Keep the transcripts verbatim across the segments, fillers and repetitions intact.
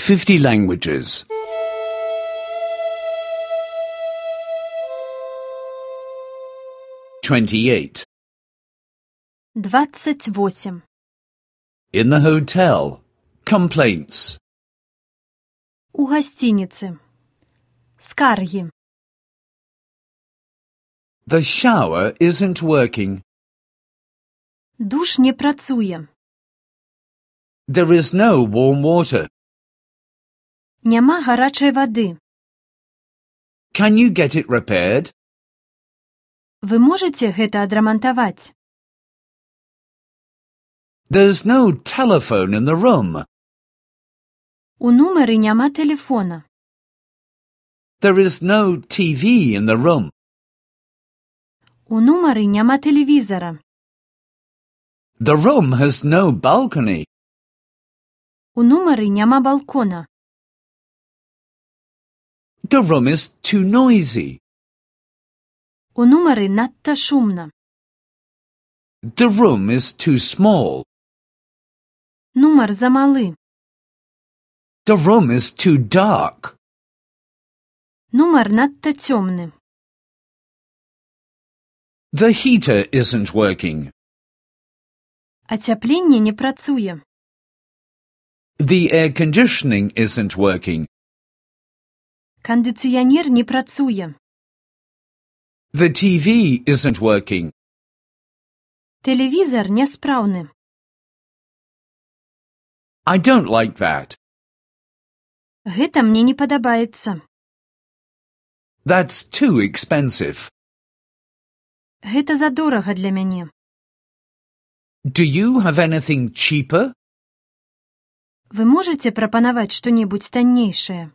fifty languages. twenty-eight. двадцать восемь. In the hotel. Complaints. У гостиницы. Скарги. The shower isn't working. Душ не працуе. There is no warm water. Няма гарачай вады. Can you get it repaired? Вы можете гэта адрамантаваць? There's no telephone in the room. У нумары няма тэлефона. There is no T V in the room. У нумары няма тэлевізара. The room has no balcony. У нумары няма балкона. The room is too noisy. У нумары надта шумна. The room is too small. Нумар замалы. The room is too dark. Нумар надта цёмны. The heater isn't working. Ацяпленне не працуе. The air conditioning isn't working. Кандыцыянер не працуе. The T V isn't working. Тэлевізар няспраўны. I don't like that. Гэта мне не падабаецца. That's too expensive. Гэта задорага для мяне. Do you have anything cheaper? Вы можаце прапанаваць што-небудзь таннейшае?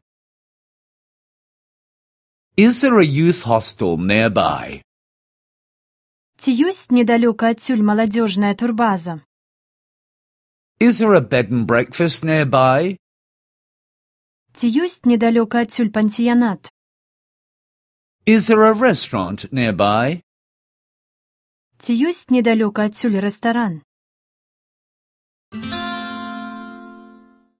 Is there a youth hostel nearby? Ці ёсць недалёка адсюль маладзёжная турбаза? Is there a bed and breakfast nearby? Ці ёсць недалёка адсюль пансіянат? Is there a restaurant nearby? Ці ёсць недалёка адсюль рэстаран?